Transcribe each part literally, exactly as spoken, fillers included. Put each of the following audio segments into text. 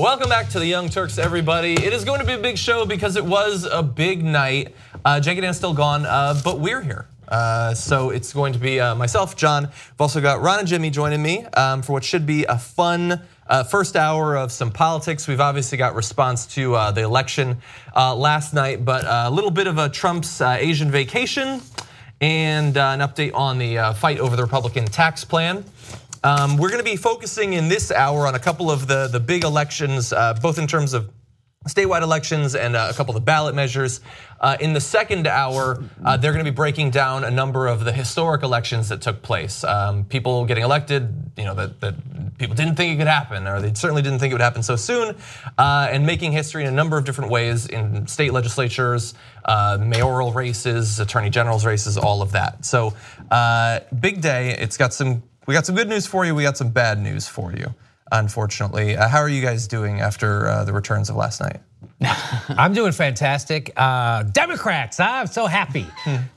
Welcome back to the Young Turks, everybody. It is going to be a big show because it was a big night. Uh, Jake and Dan still gone, uh, but we're here. Uh, so it's going to be uh, myself, John. We've also got Ron and Jimmy joining me um, for what should be a fun uh, first hour of some politics. We've obviously got response to uh, the election uh, last night, but a little bit of a Trump's uh, Asian vacation and uh, an update on the uh, fight over the Republican tax plan. Um, we're going to be focusing in this hour on a couple of the, the big elections, uh, both in terms of statewide elections and a couple of the ballot measures. Uh, in the second hour, uh, they're going to be breaking down a number of the historic elections that took place. Um, people getting elected, you know, that, that people didn't think it could happen, or they certainly didn't think it would happen so soon, uh, and making history in a number of different ways in state legislatures, uh, mayoral races, attorney general's races, all of that. So uh, big day. It's got some. We got some good news for you. We got some bad news for you. Unfortunately, uh, how are you guys doing after uh, the returns of last night? I'm doing fantastic. Uh, Democrats, I'm so happy.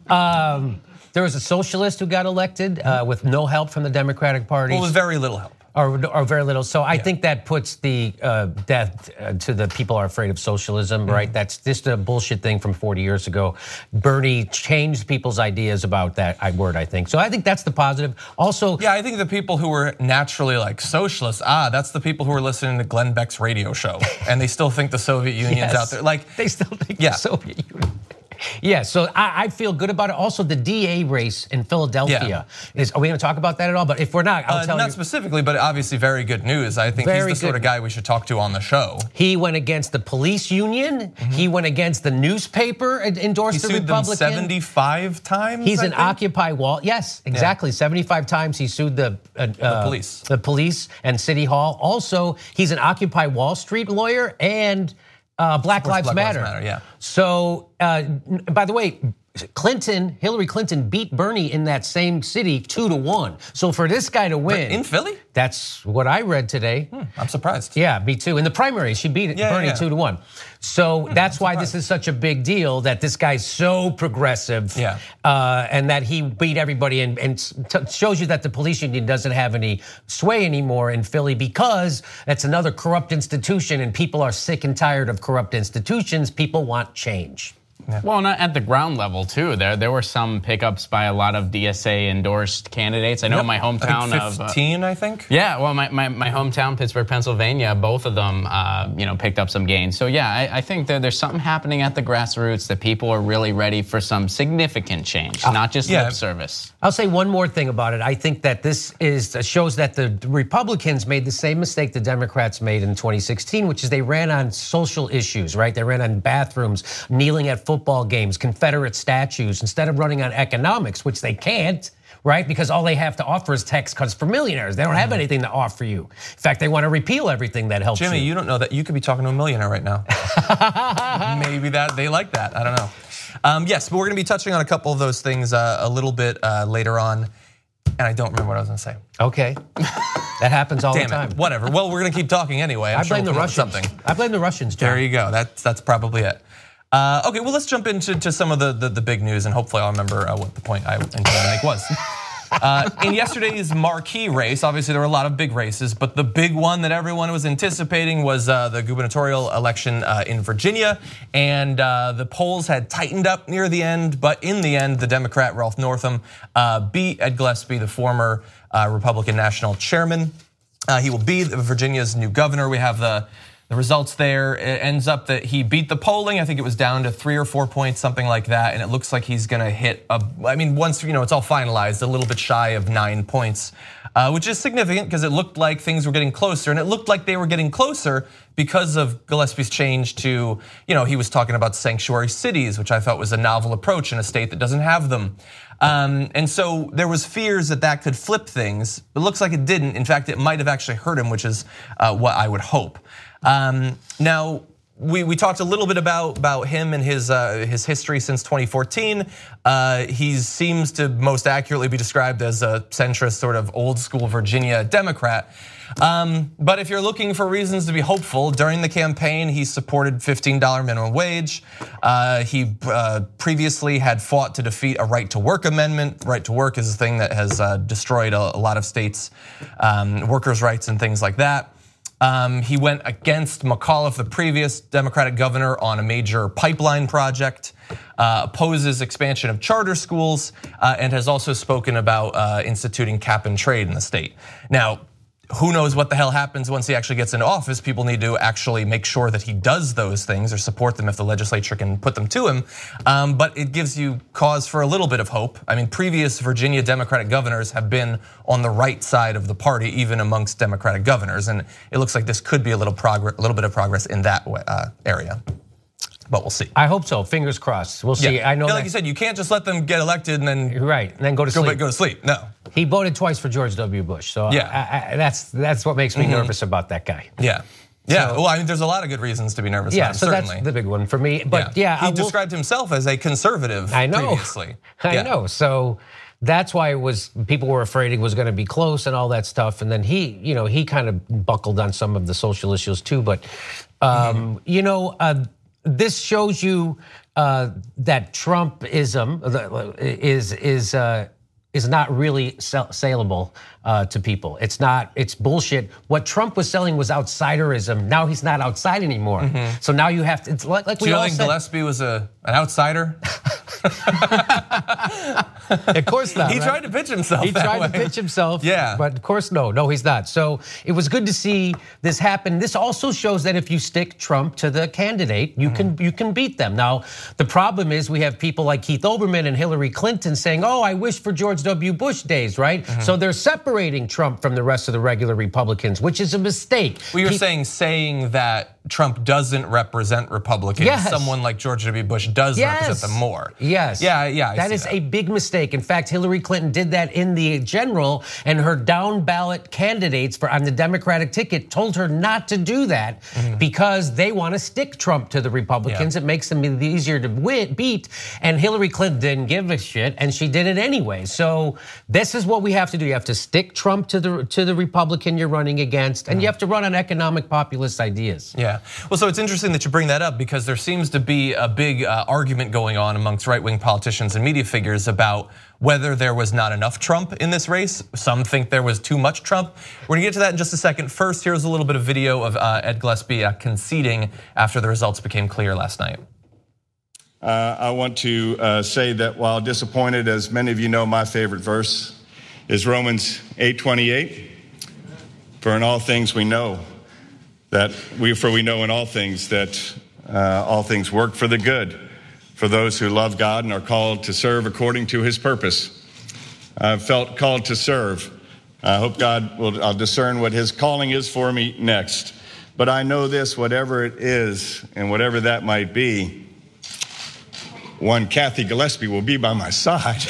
um, there was a socialist who got elected uh, with no help from the Democratic Party. Well, with very little help. Or, or very little. So I yeah. think that puts the uh, death to the people who are afraid of socialism, mm-hmm. right? That's just a bullshit thing from forty years ago. Bernie changed people's ideas about that word, I think. So I think that's the positive. Also, yeah, I think the people who were naturally like socialists, ah, that's the people who are listening to Glenn Beck's radio show, and they still think the Soviet Union's yes, out there. Like they still think yeah. the Soviet Union. Yeah, so I, I feel good about it. Also, the D A race in Philadelphia yeah. is. Are we going to talk about that at all? But if we're not, I'll uh, tell not you. Not specifically, but obviously very good news. I think very he's the good. sort of guy we should talk to on the show. He went against the police union. Mm-hmm. He went against the newspaper endorsed he the sued Republican. Them seventy-five times. He's I an think? Occupy Wall. Yes, exactly. Yeah. seventy-five times he sued the uh, the police, the police and City Hall. Also, he's an Occupy Wall Street lawyer and uh, Black Lives Black Matter. Lives Matter. Yeah. So, uh, by the way, Clinton, Hillary Clinton beat Bernie in that same city two to one. So for this guy to win. In Philly? That's what I read today. Hmm, I'm surprised. Yeah, me too. In the primaries, she beat yeah, Bernie yeah. two to one. So hmm, that's I'm why surprised. this is such a big deal, that this guy's so progressive. Yeah. Uh, and that he beat everybody and, and t- shows you that the police union doesn't have any sway anymore in Philly, because that's another corrupt institution and people are sick and tired of corrupt institutions. People want change. Yeah. Well, not at the ground level too. There, there were some pickups by a lot of D S A endorsed candidates. I know yep. my hometown I think fifteen, of uh, I think. Yeah, well, my, my my hometown, Pittsburgh, Pennsylvania, both of them, uh, you know, picked up some gains. So yeah, I, I think that there's something happening at the grassroots, that people are really ready for some significant change, uh, not just yeah. lip service. I'll say one more thing about it. I think that this is shows that the Republicans made the same mistake the Democrats made in twenty sixteen, which is they ran on social issues, right? They ran on bathrooms, kneeling at football games, Confederate statues, instead of running on economics, which they can't, right? Because all they have to offer is tax cuts for millionaires. They don't have anything to offer you. In fact, they want to repeal everything that helps Jimmy, you. you don't know that. You could be talking to a millionaire right now. Maybe that they like that. I don't know. Um, yes, but we're going to be touching on a couple of those things uh, a little bit uh, later on. And I don't remember what I was going to say. Okay. That happens all Damn the time. It. Whatever. Well, we're going to keep talking anyway. I'm I blame sure we'll the Russians. Something. I blame the Russians, John. There you go. That's, that's probably it. Uh, okay, well, let's jump into to some of the, the, the big news, and hopefully I'll remember uh, what the point I intended to make was. Uh, in yesterday's marquee race, obviously there were a lot of big races, but the big one that everyone was anticipating was uh, the gubernatorial election uh, in Virginia, and uh, the polls had tightened up near the end, but in the end, the Democrat Ralph Northam uh, beat Ed Gillespie, the former uh, Republican national chairman. Uh, he will be Virginia's new governor. We have the The results there. It ends up that he beat the polling. I think it was down to three or four points, something like that. And it looks like he's going to hit, a, I mean, once you know it's all finalized, a little bit shy of nine points, uh, which is significant because it looked like things were getting closer. And it looked like they were getting closer because of Gillespie's change to, you know, he was talking about sanctuary cities, which I thought was a novel approach in a state that doesn't have them. Um, and so there was fears that that could flip things, but it looks like it didn't. In fact, it might have actually hurt him, which is uh, what I would hope. Um, now, we, we talked a little bit about, about him and his uh, his history since twenty fourteen. Uh, he seems to most accurately be described as a centrist, sort of old school Virginia Democrat. Um, but if you're looking for reasons to be hopeful, during the campaign, he supported fifteen dollar minimum wage. Uh, he uh, previously had fought to defeat a right to work amendment. Right to work is a thing that has uh, destroyed a, a lot of states' um, workers' rights and things like that. Um, he went against McAuliffe, the previous Democratic governor, on a major pipeline project, uh, opposes expansion of charter schools, uh, and has also spoken about uh, instituting cap and trade in the state. Now, who knows what the hell happens once he actually gets into office? People need to actually make sure that he does those things or support them if the legislature can put them to him. Um, but it gives you cause for a little bit of hope. I mean, previous Virginia Democratic governors have been on the right side of the party, even amongst Democratic governors, and it looks like this could be a little progress, a little bit of progress in that uh, area. But we'll see. I hope so. Fingers crossed. We'll see. Yeah. I know. Yeah, like you said, you can't just let them get elected and then right and then go to go, sleep. Go to sleep. No. He voted twice for George W. Bush, so yeah. I, I, that's that's what makes me mm-hmm. nervous about that guy. Yeah. Yeah, so, well, I mean, there's a lot of good reasons to be nervous yeah, about him, so certainly. That's the big one for me. But yeah, yeah he I will, described himself as a conservative I know. previously. I yeah. know. So that's why it was people were afraid he was going to be close and all that stuff. And then he, you know, he kind of buckled on some of the social issues too. But um, mm-hmm. you know, uh, this shows you uh, that Trumpism is is. Uh, is not really saleable uh, to people. It's not, it's bullshit. What Trump was selling was outsiderism. Now he's not outside anymore. Mm-hmm. So now you have to, it's like, like Do we you all think said. Gillespie was a, an outsider? Of course not. He right? tried to pitch himself. He that tried way. to pitch himself. Yeah. But of course, no, no, he's not. So it was good to see this happen. This also shows that if you stick Trump to the candidate, you mm-hmm. can you can beat them. Now, the problem is we have people like Keith Olbermann and Hillary Clinton saying, "Oh, I wish for George W. Bush days," right? Mm-hmm. So they're separating Trump from the rest of the regular Republicans, which is a mistake. Well, you're he, saying saying that Trump doesn't represent Republicans. Yes. Someone like George W. Bush does yes. represent them more. Yes. Yeah, yeah. I that see is that. a big mistake. In fact, Hillary Clinton did that in the general, and her down ballot candidates for on the Democratic ticket told her not to do that mm-hmm. because they want to stick Trump to the Republicans. Yeah. It makes them easier to win, beat. And Hillary Clinton didn't give a shit, and she did it anyway. So this is what we have to do. You have to stick Trump to the to the Republican you're running against, and mm-hmm. you have to run on economic populist ideas. Yeah. Well, so it's interesting that you bring that up because there seems to be a big uh, argument going on amongst right-wing politicians and media figures about whether there was not enough Trump in this race. Some think there was too much Trump. We're gonna get to that in just a second. First, here's a little bit of video of uh, Ed Gillespie uh, conceding after the results became clear last night. Uh, I want to uh, say that while disappointed, as many of you know, my favorite verse is Romans eight twenty-eight. For in all things we know that we, for we know in all things that uh, all things work for the good for those who love God and are called to serve according to his purpose. I felt called to serve. I hope God will I'll discern what his calling is for me next. But I know this, whatever it is and whatever that might be, one Kathy Gillespie will be by my side.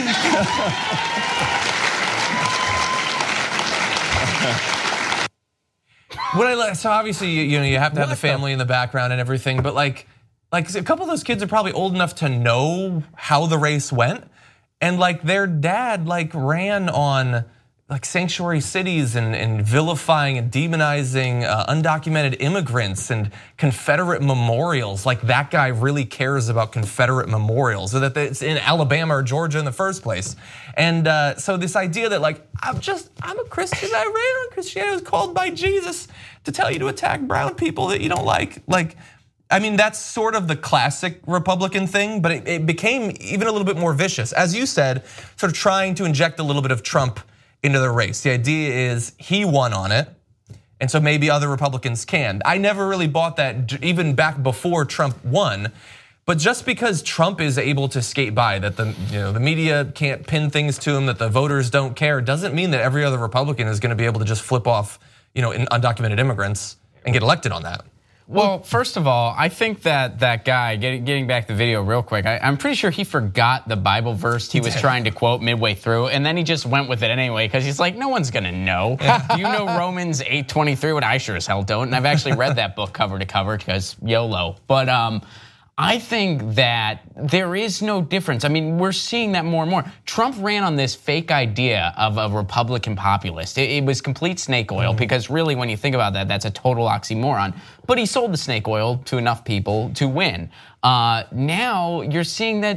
What I so obviously you know you have to have what the family the? in the background and everything, but like like a couple of those kids are probably old enough to know how the race went, and like their dad like ran on like sanctuary cities and, and vilifying and demonizing uh, undocumented immigrants and Confederate memorials. Like that guy really cares about Confederate memorials, so that it's in Alabama or Georgia in the first place. And uh, so this idea that like I'm just I'm a Christian, I ran on Christianity, I was called by Jesus to tell you to attack brown people that you don't like. Like, I mean, that's sort of the classic Republican thing, but it, it became even a little bit more vicious. As you said, sort of trying to inject a little bit of Trump into the race. The idea is he won on it, and so maybe other Republicans can. I never really bought that even back before Trump won, but just because Trump is able to skate by, that the you know the media can't pin things to him, that the voters don't care, doesn't mean that every other Republican is going to be able to just flip off you know undocumented immigrants and get elected on that. Well, first of all, I think that that guy, getting, getting back to the video real quick, I, I'm pretty sure he forgot the Bible verse he was trying to quote midway through, and then he just went with it anyway, because he's like, no one's gonna know. Do you know Romans eight twenty-three? What I sure as hell don't, and I've actually read that book cover to cover, because YOLO. But um, I think that there is no difference. I mean, we're seeing that more and more. Trump ran on this fake idea of a Republican populist. It, it was complete snake oil, mm-hmm. because really when you think about that, that's a total oxymoron. But he sold the snake oil to enough people to win. Uh, now you're seeing that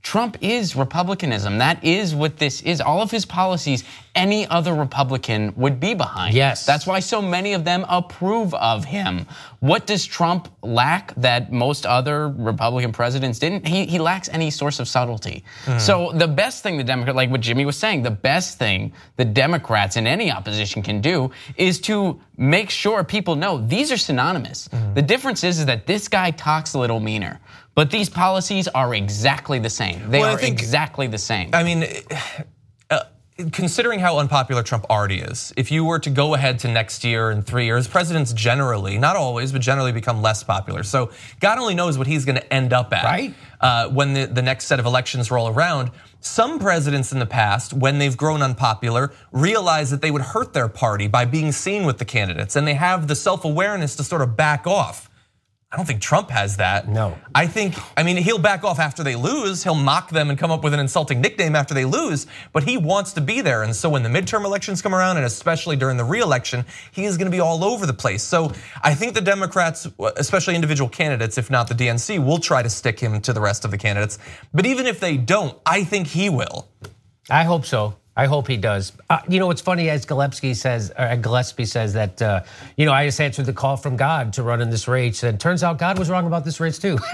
Trump is Republicanism. That is what this is. All of his policies, any other Republican would be behind. Yes. That's why so many of them approve of him. What does Trump lack that most other Republican presidents didn't? He, he lacks any source of subtlety. Mm. So the best thing the Democrat, like what Jimmy was saying, the best thing the Democrats in any opposition can do is to make sure people know these are synonymous. Mm. The difference is, is that this guy talks a little meaner. But these policies are exactly the same. They well, are think, exactly the same. I mean, uh, considering how unpopular Trump already is, if you were to go ahead to next year and three years, presidents generally, not always, but generally become less popular. So God only knows what he's going to end up at right? uh, when the, the next set of elections roll around. Some presidents in the past, when they've grown unpopular, realize that they would hurt their party by being seen with the candidates, and they have the self-awareness to sort of back off. I don't think Trump has that. No. I think, I mean, he'll back off after they lose. He'll mock them and come up with an insulting nickname after they lose, but he wants to be there. And so when the midterm elections come around, and especially during the re-election, he is gonna be all over the place. So I think the Democrats, especially individual candidates, if not the D N C, will try to stick him to the rest of the candidates. But even if they don't, I think he will. I hope so. I hope he does. Uh, you know, what's funny, as Gillespie says, or Gillespie says that, uh, you know, I just answered the call from God to run in this race, and turns out God was wrong about this race too.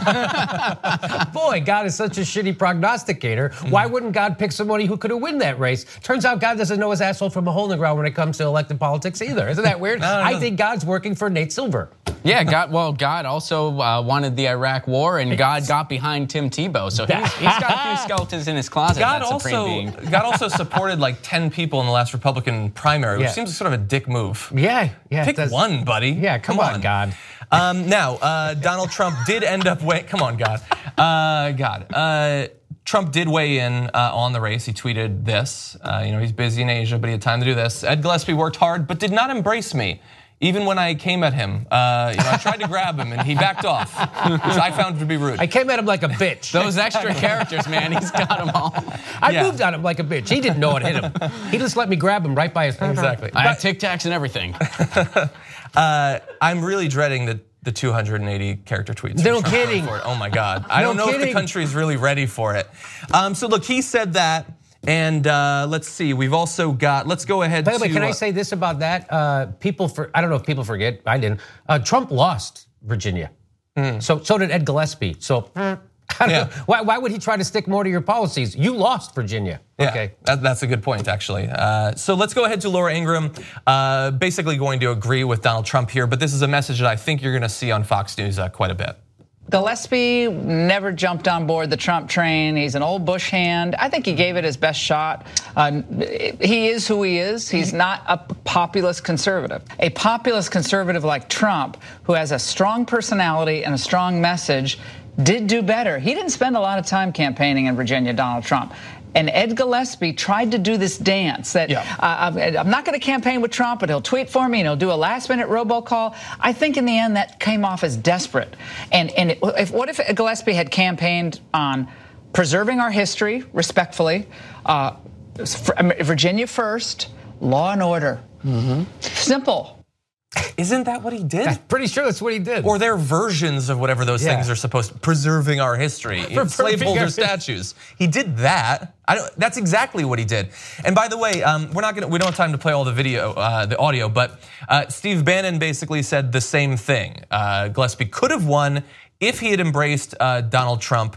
Boy, God is such a shitty prognosticator. Why wouldn't God pick somebody who could have won that race? Turns out God doesn't know his asshole from a hole in the ground when it comes to elected politics either. Isn't that weird? no, no. I think God's working for Nate Silver. Yeah, God. Well, God also uh, wanted the Iraq War, and God got behind Tim Tebow, so he's, he's got a few skeletons in his closet. God that also, being. God also supported like ten people in the last Republican primary, which yeah. seems sort of a dick move. Yeah, yeah. Pick one, buddy. Yeah, come, come on, on, God. Um, now, uh, Donald Trump did end up way. Come on, God. Uh, God. Uh, Trump did weigh in uh, on the race. He tweeted this. Uh, you know, he's busy in Asia, but he had time to do this. Ed Gillespie worked hard, but did not embrace me. Even when I came at him, uh, you know, I tried to grab him and he backed off, which I found to be rude. I came at him like a bitch. Those extra characters, man, he's got them all. I yeah. moved on him like a bitch. He didn't know it hit him. He just let me grab him right by his finger. Exactly. I have Tic Tacs and everything. uh, I'm really dreading the the two hundred eighty character tweets. No kidding. For it. Oh my God. I no don't know kidding. if the country's really ready for it. Um, so look, he said that. And uh, let's see, we've also got, let's go ahead By the to- way, can I say this about that? Uh, people, for I don't know if people forget, I didn't. Uh, Trump lost Virginia. Mm. So so did Ed Gillespie. So I don't yeah. know. Why, why would he try to stick more to your policies? You lost Virginia. Yeah, okay. That, that's a good point, actually. Uh, so let's go ahead to Laura Ingraham, uh, basically going to agree with Donald Trump here, but this is a message that I think you're gonna see on Fox News uh, quite a bit. Gillespie never jumped on board the Trump train. He's an old Bush hand. I think he gave it his best shot. Uh, he is who he is. He's not a populist conservative. A populist conservative like Trump, who has a strong personality and a strong message, did do better. He didn't spend a lot of time campaigning in Virginia, Donald Trump. And Ed Gillespie tried to do this dance that yeah. uh, I'm not going to campaign with Trump, but he'll tweet for me and he'll do a last minute robocall. I think in the end that came off as desperate. And, and it, if, what if Gillespie had campaigned on preserving our history respectfully, uh, Virginia first, law and order. Mm-hmm. Simple. Isn't that what he did? I'm pretty sure that's what he did. Or their versions of whatever those yeah. things are supposed to, preserving our history, slaveholder statues. He did that. I don't, that's exactly what he did. And by the way, um, we're not gonna, we don't have time to play all the video, uh, the audio, but uh, Steve Bannon basically said the same thing. Uh, Gillespie could have won if he had embraced uh, Donald Trump.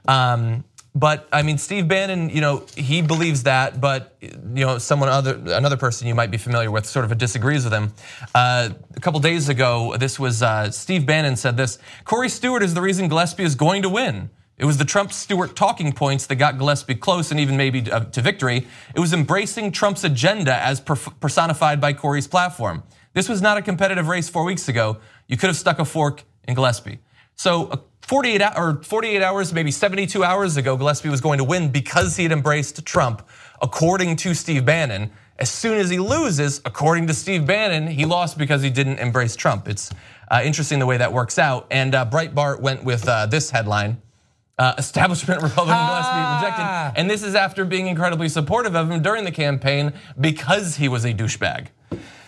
Um, But I mean, Steve Bannon, you know, he believes that, but you know, someone other, another person you might be familiar with, sort of disagrees with him. Uh, a couple days ago, this was uh, Steve Bannon said this: Corey Stewart is the reason Gillespie is going to win. It was the Trump-Stewart talking points that got Gillespie close and even maybe to victory. It was embracing Trump's agenda as personified by Corey's platform. This was not a competitive race four weeks ago. You could have stuck a fork in Gillespie. So forty-eight or forty-eight hours, maybe seventy-two hours ago, Gillespie was going to win because he had embraced Trump, according to Steve Bannon. As soon as he loses, according to Steve Bannon, he lost because he didn't embrace Trump. It's uh, interesting the way that works out. And uh, Breitbart went with uh, this headline: uh, Establishment Republican ah. Gillespie rejected. And this is after being incredibly supportive of him during the campaign because he was a douchebag.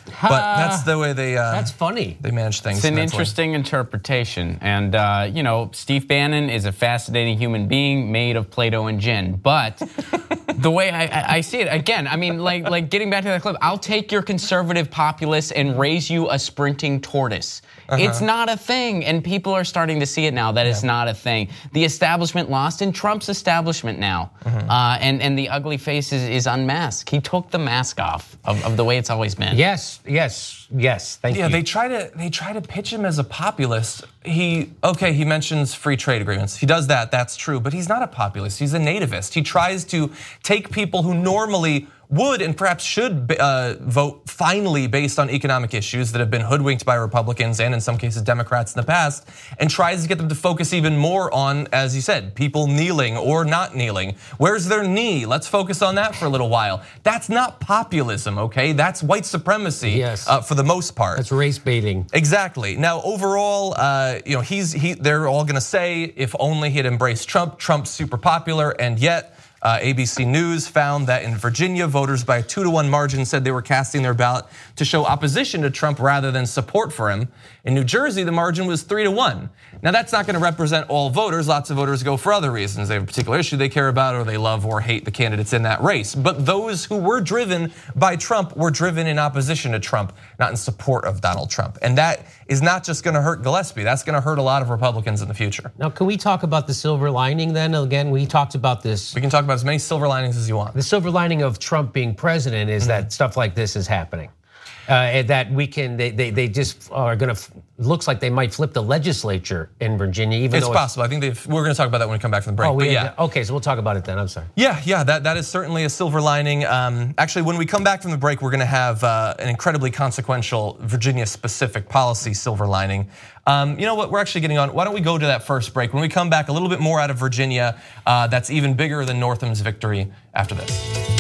But that's the way they. Uh, that's funny. They manage things. It's an mentally. interesting interpretation, and uh, you know, Steve Bannon is a fascinating human being made of Play-Doh and gin. But the way I, I, I see it, again, I mean, like, like getting back to that clip, I'll take your conservative populace and raise you a sprinting tortoise. Uh-huh. It's not a thing, and people are starting to see it now that yeah. it's not a thing. The establishment lost in Trump's establishment now, mm-hmm. uh, and and the ugly face is, is unmasked. He took the mask off of, of the way it's always been. Yes, yes, yes. Thank yeah, you. Yeah, they try to they try to pitch him as a populist. He okay, he mentions free trade agreements. He does that. That's true, but he's not a populist. He's a nativist. He tries to take people who normally would and perhaps should uh, vote finally based on economic issues that have been hoodwinked by Republicans and in some cases Democrats in the past, and tries to get them to focus even more on, as you said, people kneeling or not kneeling. Where's their knee? Let's focus on that for a little while. That's not populism, okay? That's white supremacy yes. uh, for the most part. That's race baiting. Exactly. Now, overall, uh, you know, he's he. They're all going to say, if only he had embraced Trump. Trump's super popular, and yet. Uh, A B C News found that in Virginia, voters by a two to one margin said they were casting their ballot to show opposition to Trump rather than support for him. In New Jersey, the margin was three to one. Now that's not going to represent all voters. Lots of voters go for other reasons. They have a particular issue they care about, or they love or hate the candidates in that race. But those who were driven by Trump were driven in opposition to Trump, not in support of Donald Trump. And that is not just going to hurt Gillespie. That's going to hurt a lot of Republicans in the future. Now, can we talk about the silver lining then? Again, we talked about this. We can talk about as many silver linings as you want. The silver lining of Trump being president is mm-hmm. that stuff like this is happening. Uh, and that we can, they, they, they just are going to, looks like they might flip the legislature in Virginia, even it's though possible. It's, I think they've, we're going to talk about that when we come back from the break. Oh, we, but yeah. Okay, so we'll talk about it then. I'm sorry. Yeah, yeah, that, that is certainly a silver lining. Um, actually, when we come back from the break, we're going to have uh, an incredibly consequential Virginia-specific policy silver lining. Um, you know what? We're actually getting on. Why don't we go to that first break? When we come back, a little bit more out of Virginia. Uh, that's even bigger than Northam's victory after this.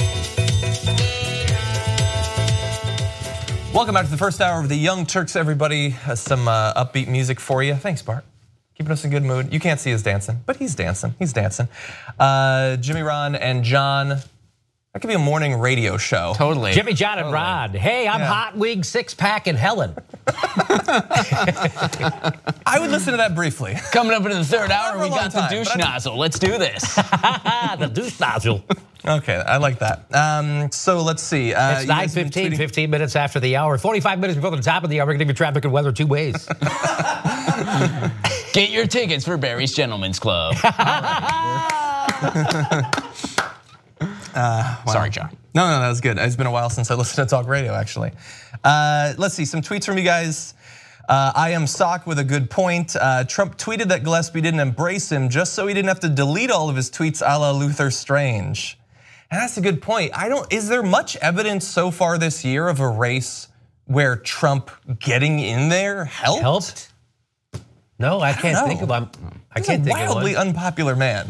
Welcome back to the first hour of the Young Turks, everybody. Has some uh, upbeat music for you. Thanks, Bart. Keeping us in good mood. You can't see us dancing, but he's dancing. He's dancing. Uh, Jimmy, Ron, and John. That could be a morning radio show. Totally. Jimmy, John, and totally. Rod. Hey, I'm yeah. Hot Wig, Six Pack, and Helen. I would listen to that briefly. Coming up into the third hour, we got time, the douche nozzle. Let's do this. The douche nozzle. Okay, I like that. Um, so let's see. Uh, it's nine fifteen, fifteen minutes after the hour. forty-five minutes before the top of the hour. We're going to give you traffic and weather two ways. Get your tickets for Barry's Gentlemen's Club. Uh, wow. Sorry, John. No, no, that was good. It's been a while since I listened to talk radio, actually. Uh, let's see, some tweets from you guys. Uh, I am socked with a good point. Uh, Trump tweeted that Gillespie didn't embrace him just so he didn't have to delete all of his tweets a la Luther Strange. And that's a good point. I don't. Is there much evidence so far this year of a race where Trump getting in there helped? Helped? No, I can't I think of him. I He's can't a think wildly of one. unpopular man.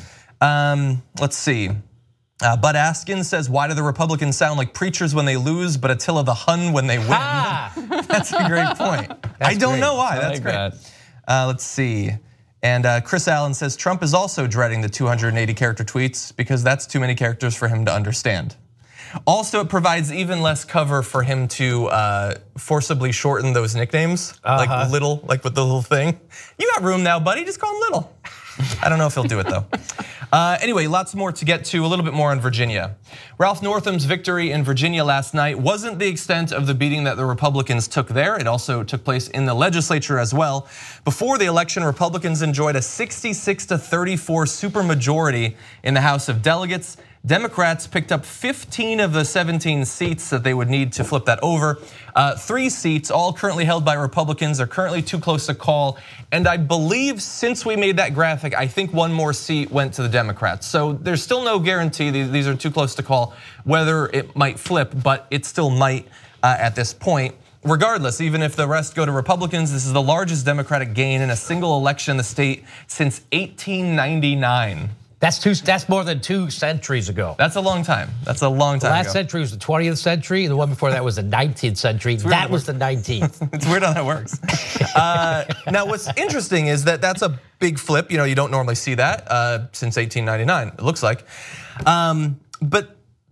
Um, let's see. Uh, Bud Askin says, why do the Republicans sound like preachers when they lose, but Attila the Hun when they win? Ah. That's a great point. I don't great. know why. I That's like great. That. Uh, let's see. And uh, Chris Allen says, Trump is also dreading the two hundred eighty character tweets because that's too many characters for him to understand. Also, it provides even less cover for him to uh, forcibly shorten those nicknames, uh-huh. like Little, like with the little thing. You got room now, buddy. Just call him Little. I don't know if he'll do it though. Uh, anyway, lots more to get to, a little bit more on Virginia. Ralph Northam's victory in Virginia last night wasn't the extent of the beating that the Republicans took there. It also took place in the legislature as well. Before the election, Republicans enjoyed a sixty-six to thirty-four supermajority in the House of Delegates. Democrats picked up fifteen of the seventeen seats that they would need to flip that over. Uh, three seats, all currently held by Republicans, are currently too close to call. And I believe since we made that graphic, I think one more seat went to the Democrats. So there's still no guarantee, these are too close to call, whether it might flip, but it still might uh, at this point. Regardless, even if the rest go to Republicans, this is the largest Democratic gain in a single election in the state since eighteen ninety-nine. That's two. That's more than two centuries ago. That's a long time. That's a long time The last ago. century was the twentieth century. The one before that was the nineteenth century. That was the nineteenth. It's weird how that works. uh, now, what's interesting is that that's a big flip. You know, you don't normally see that uh, since eighteen ninety-nine. It looks like, um, but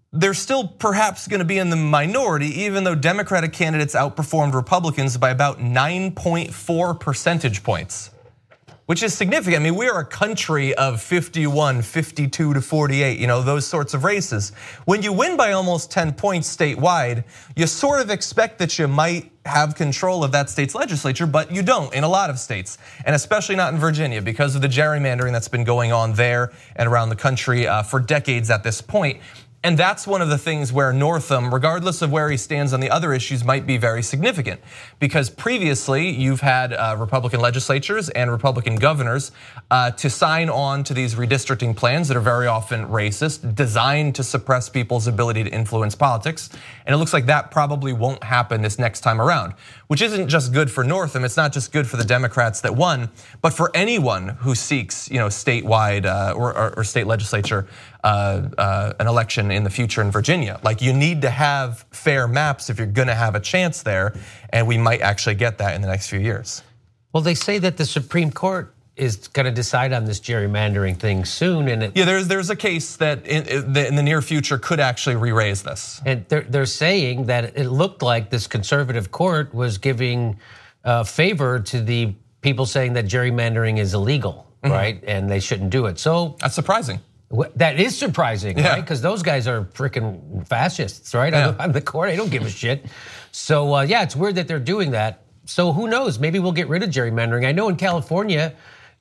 they're still perhaps going to be in the minority, even though Democratic candidates outperformed Republicans by about nine point four percentage points, which is significant. I mean, we are a country of fifty-one, fifty-two to forty-eight, you know, those sorts of races. When you win by almost ten points statewide, you sort of expect that you might have control of that state's legislature, but you don't in a lot of states, and especially not in Virginia because of the gerrymandering that's been going on there and around the country for decades at this point. And that's one of the things where Northam, regardless of where he stands on the other issues, might be very significant. Because previously, you've had Republican legislatures and Republican governors to sign on to these redistricting plans that are very often racist, designed to suppress people's ability to influence politics. And it looks like that probably won't happen this next time around, which isn't just good for Northam. It's not just good for the Democrats that won, but for anyone who seeks, you know, statewide or, or, or state legislature uh, uh, an election in the future in Virginia. Like, you need to have fair maps if you're going to have a chance there, and we might actually get that in the next few years. Well, they say that the Supreme Court is going to decide on this gerrymandering thing soon, and it, yeah, there's there's a case that in, in the near future could actually re-raise this. And they're they're saying that it looked like this conservative court was giving uh, favor to the people saying that gerrymandering is illegal, mm-hmm. right, and they shouldn't do it. So that's surprising. That is surprising, yeah. right? Because those guys are freaking fascists, right? Yeah. On the court, they don't give a shit. So uh, yeah, it's weird that they're doing that. So who knows? Maybe we'll get rid of gerrymandering. I know in California,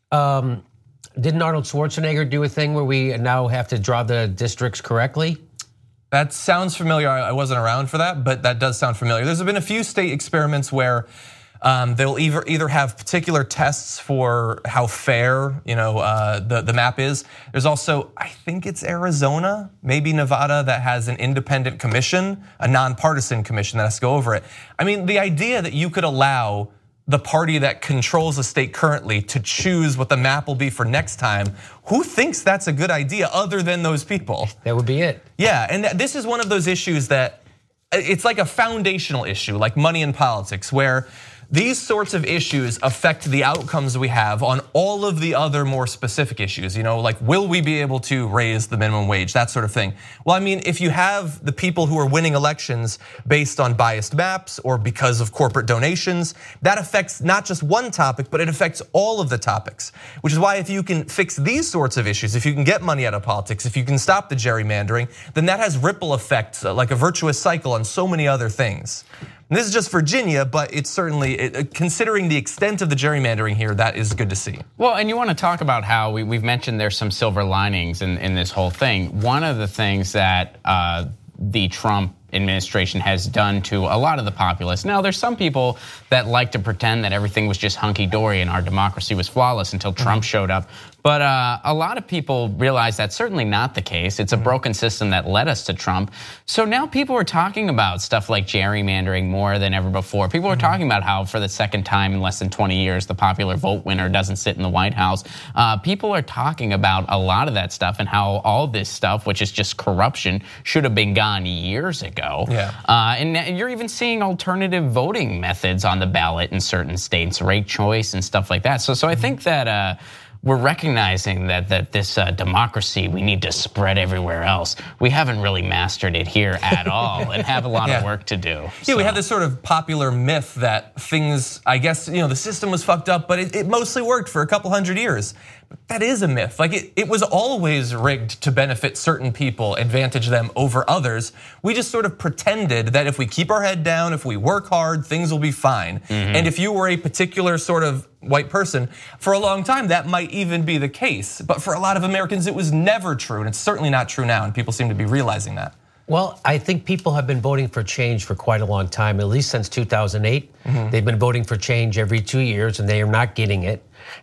um, didn't Arnold Schwarzenegger do a thing where we now have to draw the districts correctly? That sounds familiar. I wasn't around for that, but that does sound familiar. There's been a few state experiments where Um, they'll either either have particular tests for how fair, you know, uh, the the map is. There's also, I think it's Arizona, maybe Nevada, that has an independent commission, a nonpartisan commission that has to go over it. I mean, the idea that you could allow the party that controls the state currently to choose what the map will be for next time, who thinks that's a good idea other than those people? That would be it. Yeah, and this is one of those issues that it's like a foundational issue, like money in politics, where these sorts of issues affect the outcomes we have on all of the other more specific issues, you know, like will we be able to raise the minimum wage, that sort of thing. Well, I mean, if you have the people who are winning elections based on biased maps or because of corporate donations, that affects not just one topic, but it affects all of the topics, which is why if you can fix these sorts of issues, if you can get money out of politics, if you can stop the gerrymandering, then that has ripple effects, like a virtuous cycle on so many other things. And this is just Virginia, but it's certainly, it, considering the extent of the gerrymandering here, that is good to see. Well, and you want to talk about how we, we've mentioned there's some silver linings in, in this whole thing. One of the things that uh, the Trump administration has done to a lot of the populace. Now, there's some people that like to pretend that everything was just hunky-dory and our democracy was flawless until Trump mm-hmm. showed up. But uh, a lot of people realize that's certainly not the case. It's a broken system that led us to Trump. So now people are talking about stuff like gerrymandering more than ever before. People are talking about how for the second time in less than twenty years, the popular vote winner doesn't sit in the White House. Uh, people are talking about a lot of that stuff and how all this stuff, which is just corruption, should have been gone years ago. Yeah. Uh, and you're even seeing alternative voting methods on the ballot in certain states, rate choice and stuff like that. So, so I think that uh, we're recognizing that that this uh, democracy we need to spread everywhere else. We haven't really mastered it here at all, and have a lot yeah. of work to do. Yeah, so. We have this sort of popular myth that things, I guess, you know, the system was fucked up, but it, it mostly worked for a couple hundred years. But that is a myth. Like it, it was always rigged to benefit certain people, advantage them over others. We just sort of pretended that if we keep our head down, if we work hard, things will be fine. Mm-hmm. And if you were a particular sort of white person, for a long time, that might even be the case. But for a lot of Americans, it was never true, and it's certainly not true now, and people seem to be realizing that. Well, I think people have been voting for change for quite a long time, at least since two thousand eight. Mm-hmm. They've been voting for change every two years, and they are not getting it.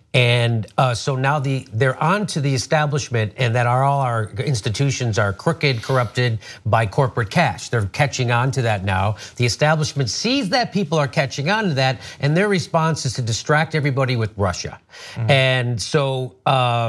And uh, so now the they're on to the establishment, and that are all our institutions are crooked, corrupted by corporate cash. They're catching on to that now. The establishment sees that people are catching on to that, and their response is to distract everybody with Russia. Mm-hmm. And so uh,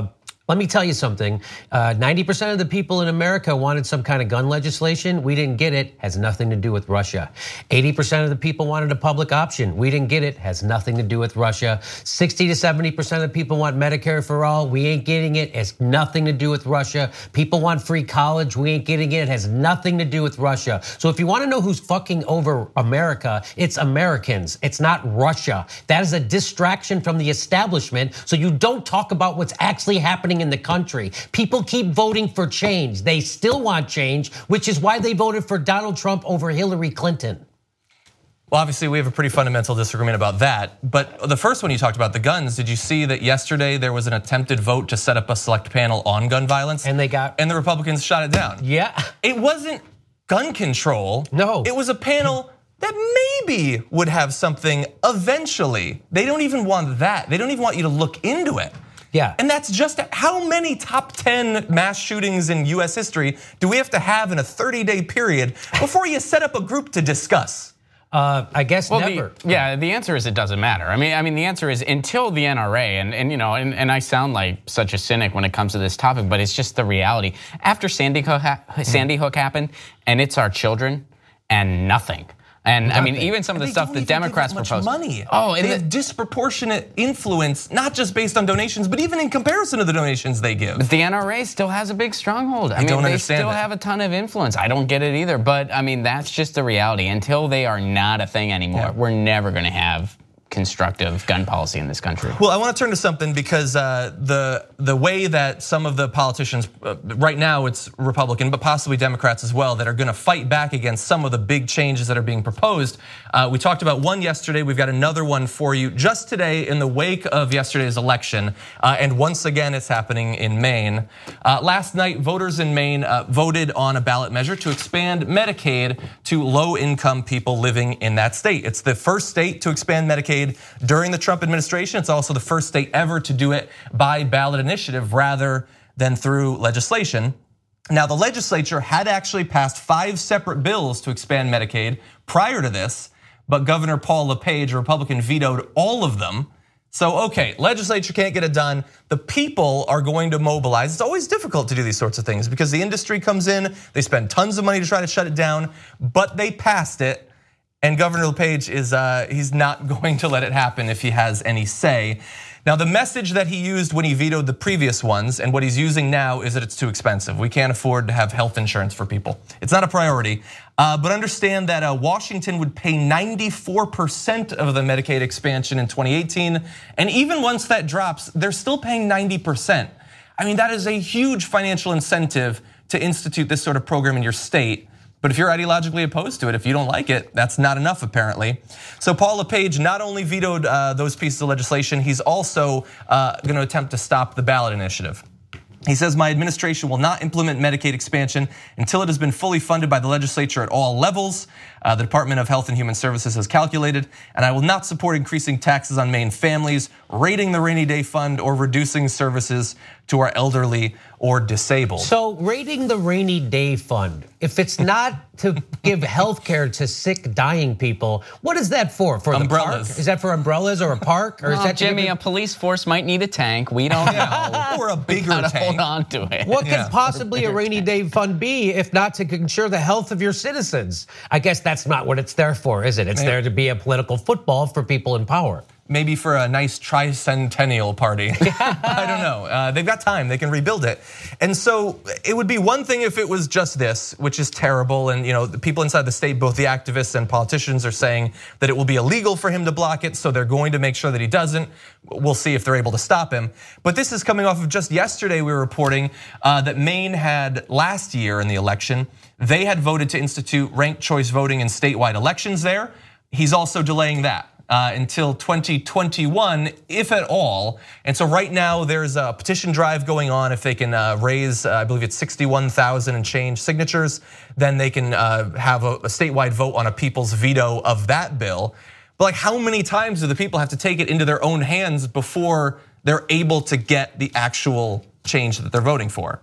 Let me tell you something, uh, ninety percent of the people in America wanted some kind of gun legislation. We didn't get it, has nothing to do with Russia. eighty percent of the people wanted a public option. We didn't get it, has nothing to do with Russia. sixty to seventy percent of the people want Medicare for all. We ain't getting it, has nothing to do with Russia. People want free college, we ain't getting it, has nothing to do with Russia. So if you wanna know who's fucking over America, it's Americans, it's not Russia. That is a distraction from the establishment, so you don't talk about what's actually happening in the country. People keep voting for change. They still want change, which is why they voted for Donald Trump over Hillary Clinton. Well, obviously, we have a pretty fundamental disagreement about that. But the first one you talked about, the guns, did you see that yesterday there was an attempted vote to set up a select panel on gun violence? And they got. And the Republicans shot it down. Yeah. It wasn't gun control. No. It was a panel that maybe would have something eventually. They don't even want that. They don't even want you to look into it. Yeah. And that's just how many top ten mass shootings in U S history do we have to have in a thirty day period before you set up a group to discuss? Uh, I guess well, never. The, yeah, the answer is it doesn't matter. I mean, I mean, the answer is until the N R A, and, and you know, and, and I sound like such a cynic when it comes to this topic, but it's just the reality. After Sandy Hook, Sandy Hook happened, and it's our children, and nothing. And Nothing. I mean, even some of the they stuff don't the even Democrats give that much proposed. Money. Oh, and they the, have disproportionate influence, not just based on donations, but even in comparison to the donations they give. But the N R A still has a big stronghold. I, I mean, don't they understand still it. have a ton of influence. I don't get it either. But I mean, that's just the reality. Until they are not a thing anymore, yeah. we're never going to have constructive gun policy in this country. Well, I want to turn to something because uh, the the way that some of the politicians, uh, right now it's Republican, but possibly Democrats as well, that are going to fight back against some of the big changes that are being proposed. Uh, we talked about one yesterday. We've got another one for you just today in the wake of yesterday's election, uh, and once again, it's happening in Maine. Uh, last night, voters in Maine uh, voted on a ballot measure to expand Medicaid to low-income people living in that state. It's the first state to expand Medicaid during the Trump administration. It's also the first state ever to do it by ballot initiative rather than through legislation. Now, the legislature had actually passed five separate bills to expand Medicaid prior to this, but Governor Paul LePage, a Republican, vetoed all of them. So, okay, legislature can't get it done. The people are going to mobilize. It's always difficult to do these sorts of things because the industry comes in, they spend tons of money to try to shut it down, but they passed it. And Governor LePage is uh, he's not going to let it happen if he has any say. Now, the message that he used when he vetoed the previous ones and what he's using now is that it's too expensive. We can't afford to have health insurance for people. It's not a priority, uh, but understand that uh, Washington would pay ninety-four percent of the Medicaid expansion in twenty eighteen. And even once that drops, they're still paying ninety percent. I mean, that is a huge financial incentive to institute this sort of program in your state. But if you're ideologically opposed to it, if you don't like it, that's not enough apparently. So Paul LePage not only vetoed uh, those pieces of legislation, he's also uh, going to attempt to stop the ballot initiative. He says, my administration will not implement Medicaid expansion until it has been fully funded by the legislature at all levels. Uh, the Department of Health and Human Services has calculated, and I will not support increasing taxes on Maine families, raiding the rainy day fund, or reducing services to our elderly or disabled. So raiding the rainy day fund, if it's not to give health care to sick, dying people, what is that for? For umbrellas. The park? Is that for umbrellas or a park? Or well, is that Jimmy, a police force might need a tank. We don't know. Or a bigger we gotta tank. Hold on to it. What could Yeah. possibly a rainy day fund be if not to ensure the health of your citizens? I guess that's not what it's there for, is it? It's Maybe. there to be a political football for people in power. Maybe for a nice tricentennial party. I don't know. Uh, they've got time. They can rebuild it. And so it would be one thing if it was just this, which is terrible. And you know, the people inside the state, both the activists and politicians, are saying that it will be illegal for him to block it. So they're going to make sure that he doesn't. We'll see if they're able to stop him. But this is coming off of just yesterday. We were reporting uh, that Maine had last year in the election, they had voted to institute ranked choice voting in statewide elections there. He's also delaying that. Uh, until twenty twenty-one, if at all. And so right now there's a petition drive going on. If they can uh, raise, uh, I believe it's sixty-one thousand and change signatures, then they can uh, have a, a statewide vote on a people's veto of that bill. But like, how many times do the people have to take it into their own hands before they're able to get the actual change that they're voting for?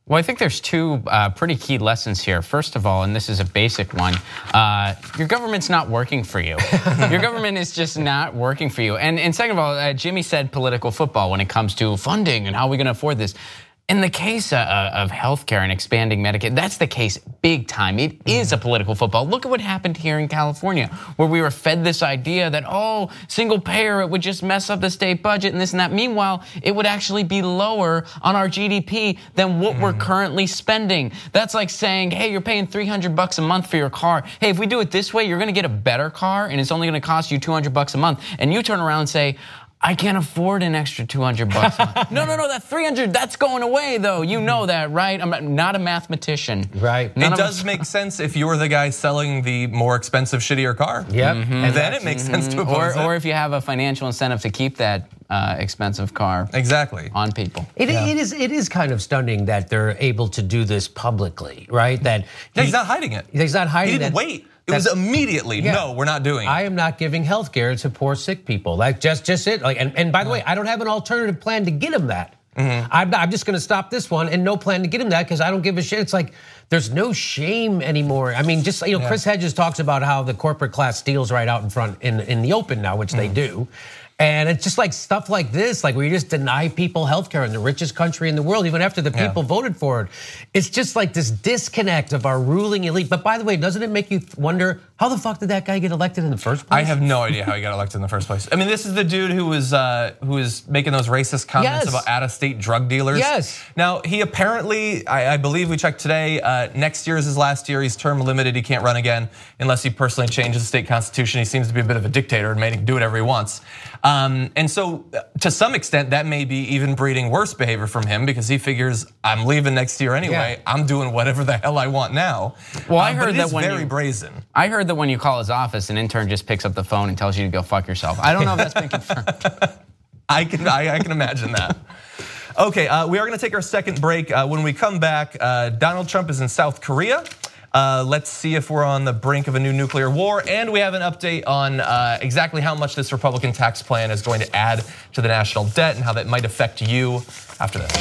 Well, I think there's two uh, pretty key lessons here. First of all, and this is a basic one, uh, your government's not working for you. Your government is just not working for you. And, and second of all, uh, Jimmy said political football when it comes to funding and how are we gonna afford this. In the case uh, of healthcare and expanding Medicaid, that's the case big time. It is a political football. Look at what happened here in California, where we were fed this idea that, oh, single payer, it would just mess up the state budget and this and that. Meanwhile, it would actually be lower on our G D P than what mm. we're currently spending. That's like saying, hey, you're paying three hundred bucks a month for your car. Hey, if we do it this way, you're gonna get a better car and it's only gonna cost you two hundred bucks a month. And you turn around and say, I can't afford an extra two hundred bucks. no, no, no, that three hundred, that's going away though. You know that, right? I'm not a mathematician. Right. None it does make sense if you're the guy selling the more expensive, shittier car. Yep. Mm-hmm. And then it makes mm-hmm. sense to oppose or, it. Or if you have a financial incentive to keep that uh, expensive car exactly on people. It, yeah. it is it is kind of stunning that they're able to do this publicly, right? That yeah, he, he's not hiding it. He's not hiding it. He didn't that, wait. It was immediately, yeah. no, we're not doing it. I am not giving health care to poor sick people. Like just, just it. Like, and, and by the way, I don't have an alternative plan to get them that. Mm-hmm. I'm, I'm just gonna stop this one and no plan to get him that because I don't give a shit. It's like, there's no shame anymore. I mean, just, you know, yeah. Chris Hedges talks about how the corporate class steals right out in front in, in the open now, which mm-hmm. they do. And it's just like stuff like this, like where you just deny people healthcare in the richest country in the world, even after the people yeah. voted for it. It's just like this disconnect of our ruling elite. But by the way, doesn't it make you wonder, how the fuck did that guy get elected in the first place? I have no idea how he got elected in the first place. I mean, this is the dude who was uh, who was making those racist comments yes. about out-of-state drug dealers. Yes. Now, he apparently, I, I believe we checked today, uh, next year is his last year. He's term limited. He can't run again unless he personally changes the state constitution. He seems to be a bit of a dictator and may do whatever he wants. Um, and so, to some extent, that may be even breeding worse behavior from him because he figures, I'm leaving next year anyway. Yeah. I'm doing whatever the hell I want now. Well, I um, heard that when very you, brazen. I heard that when you call his office, an intern just picks up the phone and tells you to go fuck yourself. I don't know if that's been confirmed. I can, I, I can imagine that. Okay, uh, we are going to take our second break. Uh, when we come back, uh, Donald Trump is in South Korea. Uh, let's see if we're on the brink of a new nuclear war, and we have an update on uh, exactly how much this Republican tax plan is going to add to the national debt and how that might affect you after this.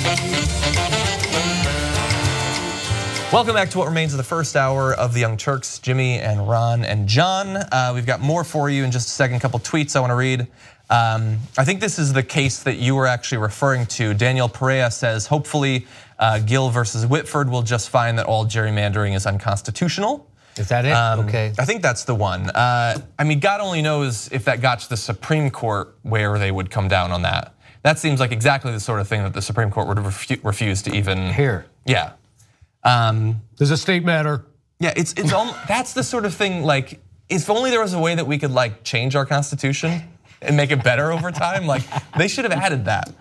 Welcome back to what remains of the first hour of the Young Turks, Jimmy and Ron and John. Uh, we've got more for you in just a second, a couple tweets I want to read. Um, I think this is the case that you were actually referring to. Daniel Perea says, hopefully uh, Gill versus Whitford will just find that all gerrymandering is unconstitutional. Is that it? Um, okay. I think that's the one. Uh, I mean, God only knows if that got to the Supreme Court where they would come down on that. That seems like exactly the sort of thing that the Supreme Court would refu- refuse to even hear. Yeah. Um, Does a state matter? Yeah, it's it's all, that's the sort of thing. Like, if only there was a way that we could like change our constitution and make it better over time. Like, they should have added that.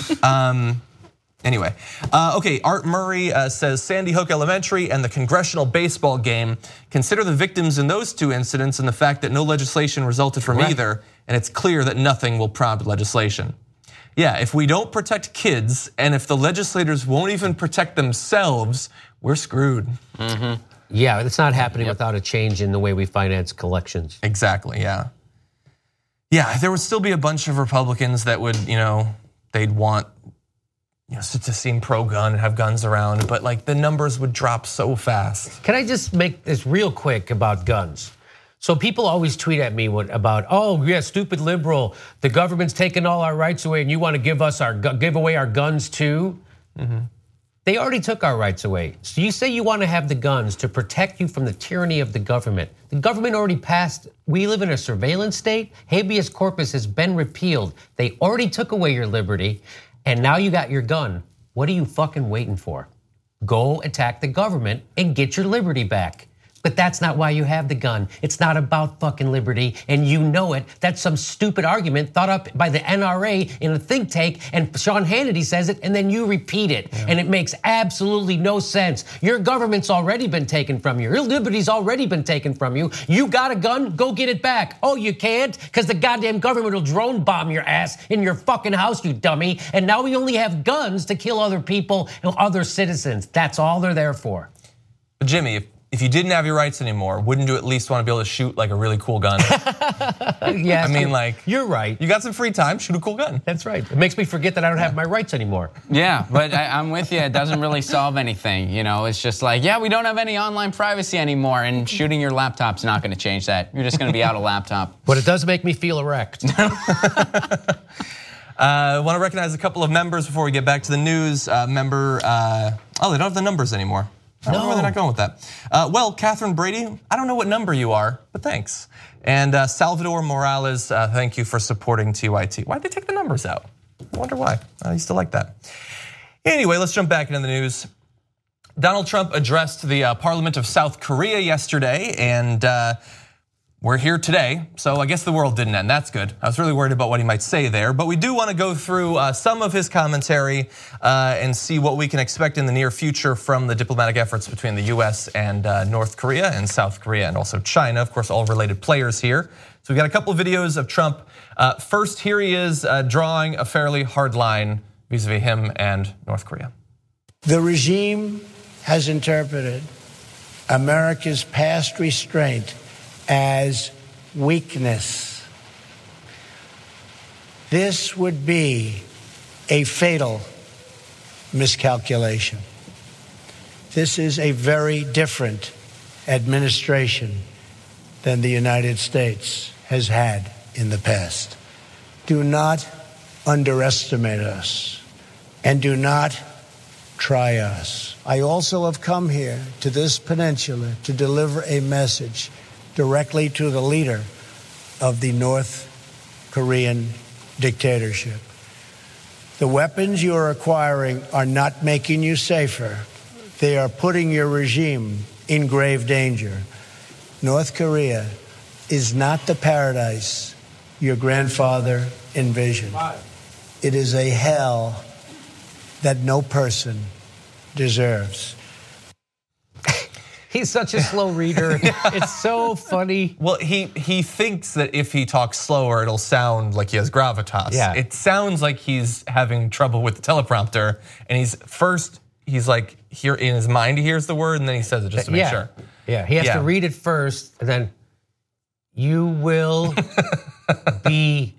Um, anyway, uh, okay. Art Murray uh, says Sandy Hook Elementary and the congressional baseball game. Consider the victims in those two incidents and the fact that no legislation resulted from right. either, and it's clear that nothing will prompt legislation. Yeah, if we don't protect kids, and if the legislators won't even protect themselves, we're screwed. Mm-hmm. Yeah, it's not happening yep. without a change in the way we finance collections. Exactly, yeah. Yeah, there would still be a bunch of Republicans that would, you know, they'd want you know, to seem pro-gun and have guns around, but like the numbers would drop so fast. Can I just make this real quick about guns? So people always tweet at me about, oh yeah, stupid liberal, the government's taking all our rights away and you want to give us our give away our guns too? Mm-hmm. They already took our rights away. So you say you want to have the guns to protect you from the tyranny of the government. The government already passed, we live in a surveillance state. Habeas corpus has been repealed. They already took away your liberty and now you got your gun. What are you fucking waiting for? Go attack the government and get your liberty back. But that's not why you have the gun. It's not about fucking liberty, and you know it. That's some stupid argument thought up by the N R A in a think tank, and Sean Hannity says it, and then you repeat it. Yeah. And it makes absolutely no sense. Your government's already been taken from you. Your liberty's already been taken from you. You got a gun, go get it back. Oh, you can't? Because the goddamn government will drone bomb your ass in your fucking house, you dummy. And now we only have guns to kill other people and other citizens. That's all they're there for. Jimmy, if you didn't have your rights anymore, wouldn't you at least want to be able to shoot like a really cool gun? Yes, I mean, you're, like you're right. You got some free time, shoot a cool gun. That's right. It makes me forget that I don't have my rights anymore. Yeah, but I, I'm with you. It doesn't really solve anything. You know, it's just like, yeah, we don't have any online privacy anymore, and shooting your laptop's not going to change that. You're just going to be out of laptop. But it does make me feel erect. I uh, want to recognize a couple of members before we get back to the news. Uh, member, uh, oh, they don't have the numbers anymore. I don't know where they're not going with that. Uh, well, Catherine Brady, I don't know what number you are, but thanks. And uh, Salvador Morales, uh, thank you for supporting T Y T. Why'd they take the numbers out? I wonder why. I used to like that. Anyway, let's jump back into the news. Donald Trump addressed the uh, Parliament of South Korea yesterday, and uh, we're here today, so I guess the world didn't end. That's good. I was really worried about what he might say there, but we do want to go through uh, some of his commentary uh, and see what we can expect in the near future from the diplomatic efforts between the U S and uh, North Korea and South Korea and also China, of course, all related players here. So we got a couple of videos of Trump. Uh, first, here he is uh, drawing a fairly hard line vis-a-vis him and North Korea. The regime has interpreted America's past restraint as weakness. This would be a fatal miscalculation. This is a very different administration than the United States has had in the past. Do not underestimate us, and do not try us. I also have come here to this peninsula to deliver a message directly to the leader of the North Korean dictatorship. The weapons you are acquiring are not making you safer. They are putting your regime in grave danger. North Korea is not the paradise your grandfather envisioned. It is a hell that no person deserves. He's such a slow reader. It's so funny. Well, he he thinks that if he talks slower, it'll sound like he has gravitas. Yeah. It sounds like he's having trouble with the teleprompter, and he's first he's like here in his mind he hears the word, and then he says it just to make yeah. sure. Yeah, he has Yeah. to read it first, and then you will be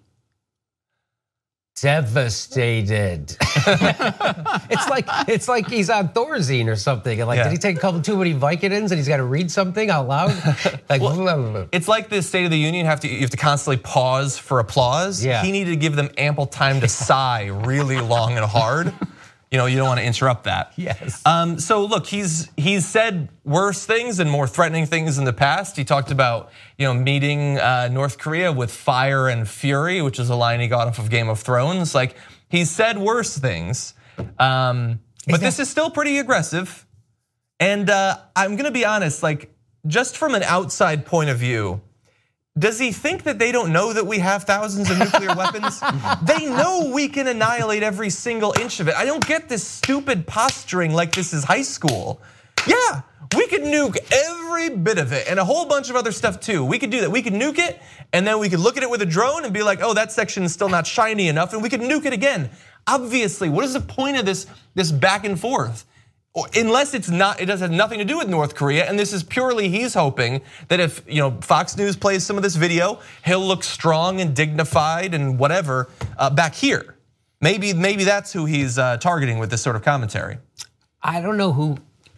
devastated. It's like it's like he's on Thorazine or something. Like, Yeah. did he take a couple too many Vicodins and he's got to read something out loud? Like, blah, blah, blah. It's like the State of the Union. Have to you have to constantly pause for applause. Yeah. He needed to give them ample time to sigh really long and hard. You know, you don't want to interrupt that. Yes. Um, so look, he's he's said worse things and more threatening things in the past. He talked about you know meeting uh, North Korea with fire and fury, which is a line he got off of Game of Thrones. Like he's said worse things, um, but this is still pretty aggressive. And uh, I'm gonna be honest, like just from an outside point of view. Does he think that they don't know that we have thousands of nuclear weapons? They know we can annihilate every single inch of it. I don't get this stupid posturing like this is high school. Yeah, we could nuke every bit of it and a whole bunch of other stuff too. We could do that. We could nuke it and then we could look at it with a drone and be like, oh, that section is still not shiny enough, and we could nuke it again. Obviously, what is the point of this, this back and forth? Unless it's not, it does have nothing to do with North Korea, and this is purely he's hoping that if you know Fox News plays some of this video, he'll look strong and dignified and whatever uh, back here. Maybe maybe that's who he's uh, targeting with this sort of commentary. I don't know who.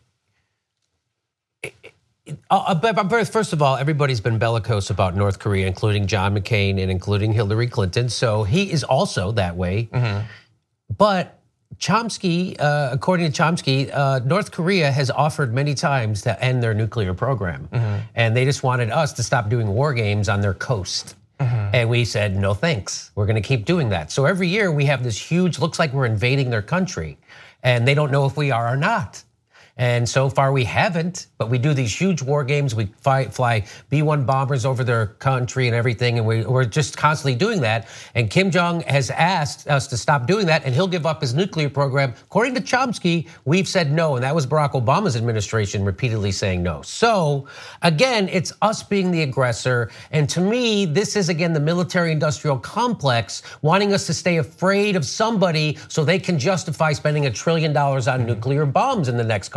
Uh, but first of all, everybody's been bellicose about North Korea, including John McCain and including Hillary Clinton. So he is also that way. Mm-hmm. But Chomsky, uh, according to Chomsky, uh, North Korea has offered many times to end their nuclear program. Mm-hmm. And they just wanted us to stop doing war games on their coast. Mm-hmm. And we said, no thanks, we're gonna keep doing that. So every year we have this huge, looks like we're invading their country. And they don't know if we are or not. And so far we haven't, but we do these huge war games. We fly, fly B one bombers over their country and everything, and we, we're just constantly doing that. And Kim Jong has asked us to stop doing that, and he'll give up his nuclear program. According to Chomsky, we've said no, and that was Barack Obama's administration repeatedly saying no. So again, it's us being the aggressor, and to me, this is again the military-industrial complex wanting us to stay afraid of somebody so they can justify spending a trillion dollars on nuclear bombs in the next couple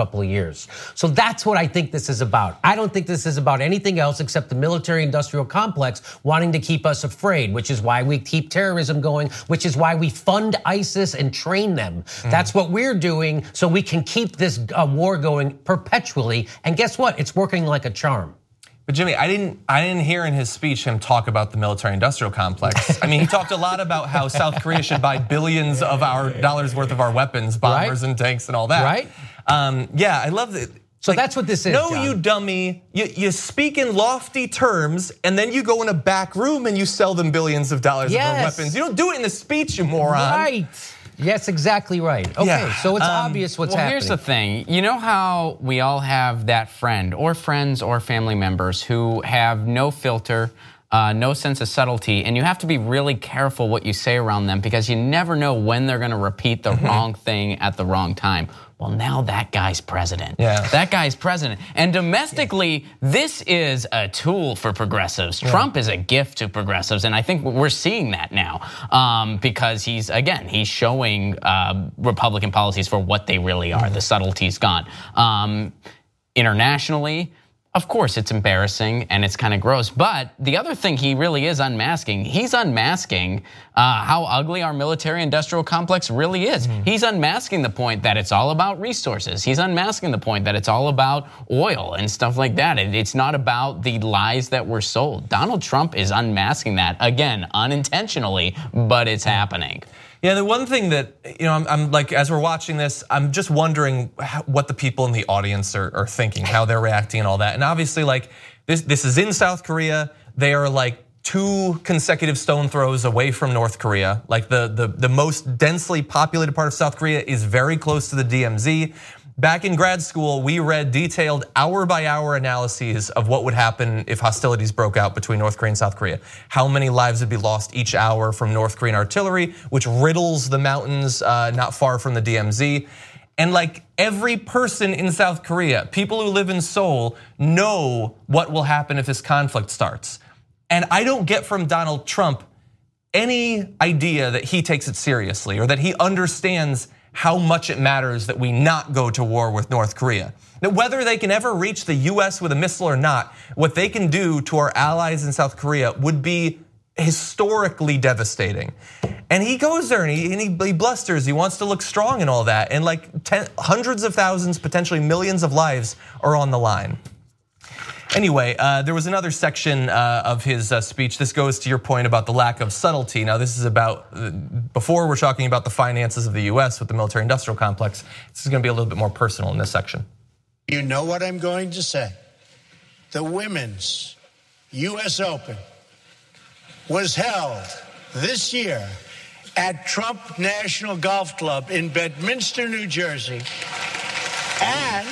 couple of years. So that's what I think this is about. I don't think this is about anything else except the military-industrial complex wanting to keep us afraid, which is why we keep terrorism going, which is why we fund ISIS and train them. Mm. That's what we're doing so we can keep this uh, war going perpetually. And guess what? It's working like a charm. But Jimmy, I didn't I didn't hear in his speech him talk about the military-industrial complex. I mean, he talked a lot about how South Korea should buy billions of our dollars worth of our weapons, bombers right. and tanks and all that. Right? Um, yeah, I love it. So like, that's what this is, No, John. you dummy. You, you speak in lofty terms, and then you go in a back room and you sell them billions of dollars yes. of our weapons. You don't do it in the speech, you moron. Right. Yes, exactly right. Okay, yeah. so it's um, obvious what's well, happening. Here's the thing. You know how we all have that friend or friends or family members who have no filter, uh, no sense of subtlety, and you have to be really careful what you say around them because you never know when they're going to repeat the wrong thing at the wrong time. Well, now that guy's president. Yeah. That guy's president. And domestically, this is a tool for progressives. Yeah. Trump is a gift to progressives, and I think we're seeing that now um, because he's, again, he's showing uh, Republican policies for what they really are. Mm-hmm. The subtlety's gone. Um, internationally, of course, it's embarrassing and it's kind of gross. But the other thing he really is unmasking, he's unmasking uh, how ugly our military-industrial complex really is. Mm. He's unmasking the point that it's all about resources. He's unmasking the point that it's all about oil and stuff like that. It, it's not about the lies that were sold. Donald Trump is unmasking that, again, unintentionally, but it's happening. Yeah, the one thing that, you know, I'm, I'm like, as we're watching this, I'm just wondering how, what the people in the audience are, are thinking, how they're reacting and all that. And obviously, like, this, this is in South Korea. They are like two consecutive stone throws away from North Korea. Like the, the, the most densely populated part of South Korea is very close to the D M Z. Back in grad school, we read detailed hour by hour analyses of what would happen if hostilities broke out between North Korea and South Korea. How many lives would be lost each hour from North Korean artillery, which riddles the mountains uh, not far from the D M Z. And like every person in South Korea, people who live in Seoul know what will happen if this conflict starts. And I don't get from Donald Trump any idea that he takes it seriously or that he understands how much it matters that we not go to war with North Korea. Now, whether they can ever reach the U S with a missile or not, what they can do to our allies in South Korea would be historically devastating. And he goes there and he, and he, he blusters, he wants to look strong and all that. And like ten, hundreds of thousands, potentially millions of lives are on the line. Anyway, uh, there was another section uh, of his uh, speech. This goes to your point about the lack of subtlety. Now, this is about, uh, before we're talking about the finances of the U S with the military-industrial complex, this is gonna be a little bit more personal in this section. You know what I'm going to say. The women's U S Open was held this year at Trump National Golf Club in Bedminster, New Jersey, and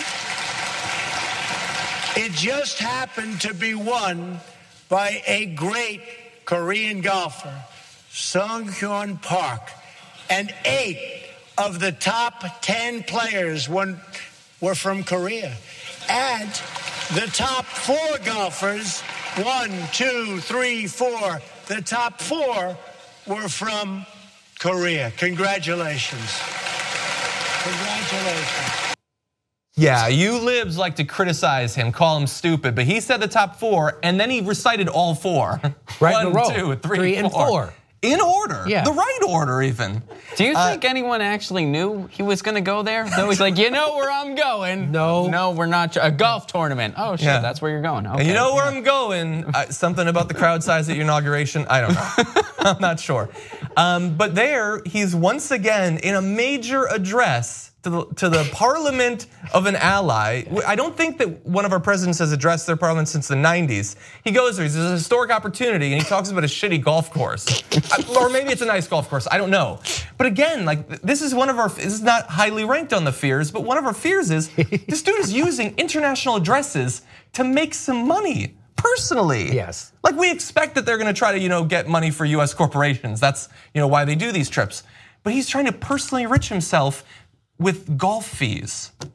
it just happened to be won by a great Korean golfer, Sung Hyun Park, and eight of the top ten players won, were from Korea. And the top four golfers, one, two, three, four, the top four were from Korea. Congratulations. Congratulations. Yeah, you libs like to criticize him, call him stupid, but he said the top four, and then he recited all four. Right One, in a row. two, three, Three four. and four. In order, Yeah. the right order even. Do you think uh, anyone actually knew he was gonna go there? No, he's like, you know where I'm going. No. No, we're not. A golf tournament. Oh, shit, Yeah. that's where you're going. Okay. And you know where I'm going? Uh, something about the crowd size at your inauguration? I don't know. I'm not sure. Um, but there, he's once again in a major address to the, to the parliament of an ally. I don't think that one of our presidents has addressed their parliament since the nineties. He goes there, there's a historic opportunity, and he talks about a shitty golf course. Or maybe it's a nice golf course, I don't know. But again, like this is one of our, this is not highly ranked on the fears, but one of our fears is this dude is using international addresses to make some money. Personally, yes. Like we expect that they're going to try to, you know, get money for U S corporations. That's, you know, why they do these trips. But he's trying to personally enrich himself with golf fees.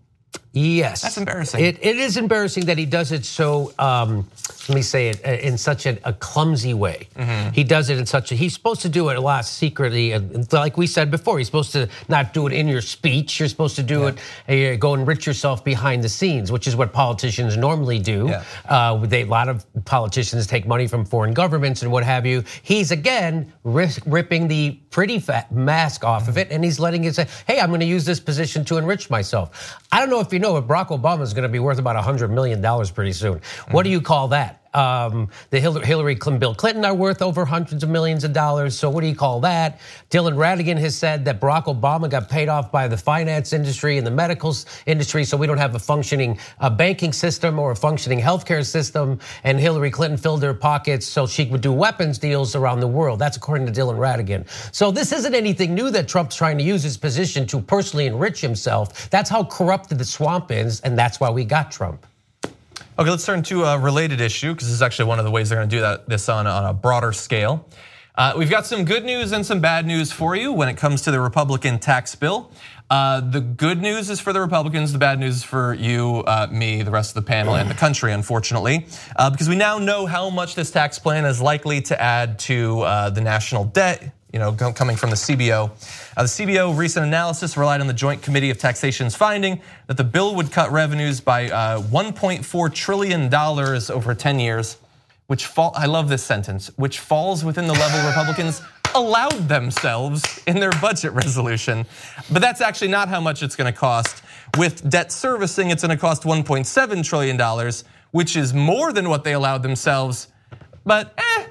Yes. That's embarrassing. It, it is embarrassing that he does it so, um, let me say it, in such a, a clumsy way. Mm-hmm. He does it in such a, he's supposed to do it a lot secretly. And like we said before, he's supposed to not do it in your speech. You're supposed to do yeah. it, uh, go enrich yourself behind the scenes, which is what politicians normally do. Yeah. Uh, they, a lot of politicians take money from foreign governments and what have you. He's, again, risk, ripping the pretty fat mask off mm-hmm. of it, and he's letting it say, hey, I'm going to use this position to enrich myself. I don't know if you know, but Barack Obama is going to be worth about one hundred million dollars pretty soon. Mm-hmm. What do you call that? Um, the Hillary Clinton, Bill Clinton are worth over hundreds of millions of dollars. So what do you call that? Dylan Ratigan has said that Barack Obama got paid off by the finance industry and the medical industry, so we don't have a functioning uh, banking system or a functioning healthcare system. And Hillary Clinton filled her pockets so she would do weapons deals around the world. That's according to Dylan Ratigan. So this isn't anything new that Trump's trying to use his position to personally enrich himself. That's how corrupted the swamp is, and that's why we got Trump. Okay, let's turn to a related issue, because this is actually one of the ways they're going to do that, this on, on a broader scale. Uh, we've got some good news and some bad news for you when it comes to the Republican tax bill. Uh, the good news is for the Republicans, the bad news is for you, uh, me, the rest of the panel, and the country, unfortunately, uh, because we now know how much this tax plan is likely to add to uh, the national debt. You know, coming from the C B O. Uh, the C B O recent analysis relied on the Joint Committee of Taxation's finding that the bill would cut revenues by uh, one point four trillion dollars over ten years, which fall, I love this sentence, which falls within the level Republicans allowed themselves in their budget resolution. But that's actually not how much it's gonna cost. With debt servicing, it's gonna cost one point seven trillion dollars, which is more than what they allowed themselves, but eh.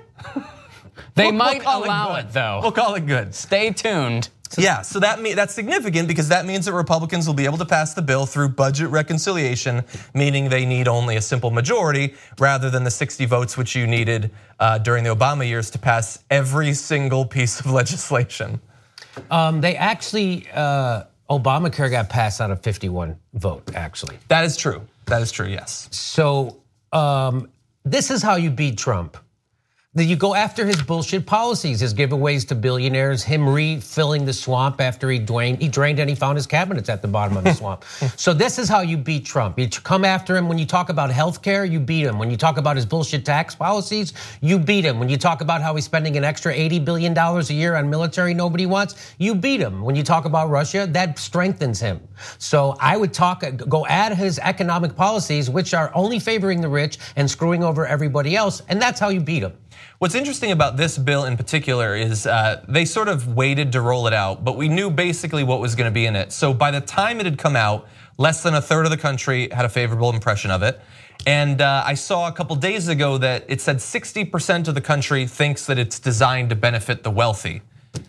They we'll, might we'll allow it, it though. We'll call it good. Stay tuned. Yeah, so that mean, that's significant because that means that Republicans will be able to pass the bill through budget reconciliation, meaning they need only a simple majority rather than the sixty votes which you needed uh, during the Obama years to pass every single piece of legislation. Um, they actually, uh, Obamacare got passed out of fifty-one vote, actually. That is true. That is true, yes. So um, this is how you beat Trump. You go after his bullshit policies, his giveaways to billionaires, him refilling the swamp after he drained, he drained and he found his cabinets at the bottom of the swamp. So this is how you beat Trump. You come after him when you talk about healthcare, you beat him. When you talk about his bullshit tax policies, you beat him. When you talk about how he's spending an extra eighty billion dollars a year on military nobody wants, you beat him. When you talk about Russia, that strengthens him. So I would talk, go at his economic policies, which are only favoring the rich and screwing over everybody else, and that's how you beat him. What's interesting about this bill in particular is uh, they sort of waited to roll it out, but we knew basically what was gonna be in it. So by the time it had come out, less than a third of the country had a favorable impression of it. And uh, I saw a couple days ago that it said sixty percent of the country thinks that it's designed to benefit the wealthy.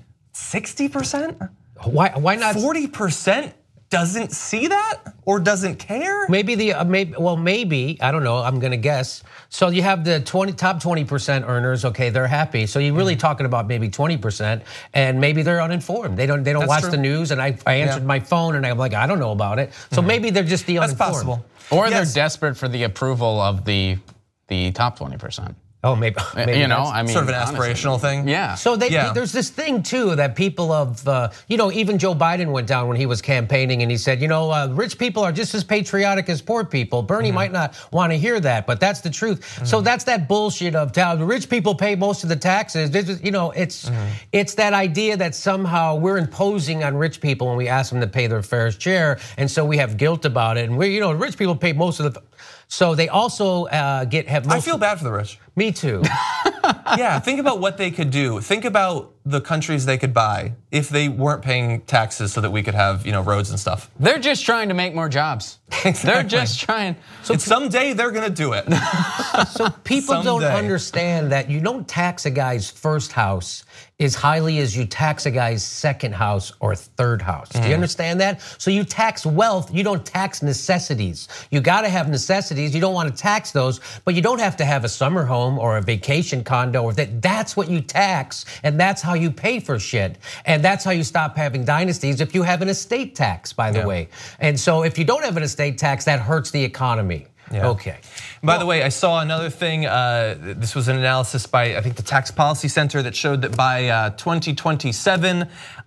sixty percent? Why, why not? forty percent doesn't see that or doesn't care? Maybe the, uh, maybe, well, maybe, I don't know, I'm gonna guess. So you have the twenty top twenty percent earners, okay, they're happy. So you're really talking about maybe twenty percent, and maybe they're uninformed. They don't they don't That's watch true. the news, and I, I answered yeah. my phone and I'm like, I don't know about it. So mm-hmm. maybe they're just the That's uninformed. possible. Or yes. they're desperate for the approval of the, the top twenty percent. Oh, maybe, maybe you know, I mean, sort of an aspirational honestly. thing. Yeah. So they, yeah. there's this thing too that people of, uh, you know, even Joe Biden went down when he was campaigning and he said, you know, uh, rich people are just as patriotic as poor people. Bernie mm-hmm. might not want to hear that, but that's the truth. Mm-hmm. So that's that bullshit of how the rich people pay most of the taxes. This is, you know, it's mm-hmm. it's that idea that somehow we're imposing on rich people when we ask them to pay their fair share, and so we have guilt about it. And we, you know, rich people pay most of the. So they also uh, get have. Most I feel bad for the rich. Me too. Yeah, think about what they could do. Think about the countries they could buy if they weren't paying taxes so that we could have, you know, roads and stuff. They're just trying to make more jobs. Exactly. They're just trying. So someday they're gonna do it. So people someday. don't understand that you don't tax a guy's first house as highly as you tax a guy's second house or third house. Mm. Do you understand that? So you tax wealth, you don't tax necessities. You gotta have necessities, you don't wanna tax those, but you don't have to have a summer home or a vacation condo or that. That's what you tax, and that's how you pay for shit. And that's how you stop having dynasties if you have an estate tax, by the yeah. way. And so if you don't have an estate tax, that hurts the economy. Yeah. Okay. By well, the way, I saw another thing. Uh, this was an analysis by, I think, the Tax Policy Center that showed that by uh, twenty twenty-seven,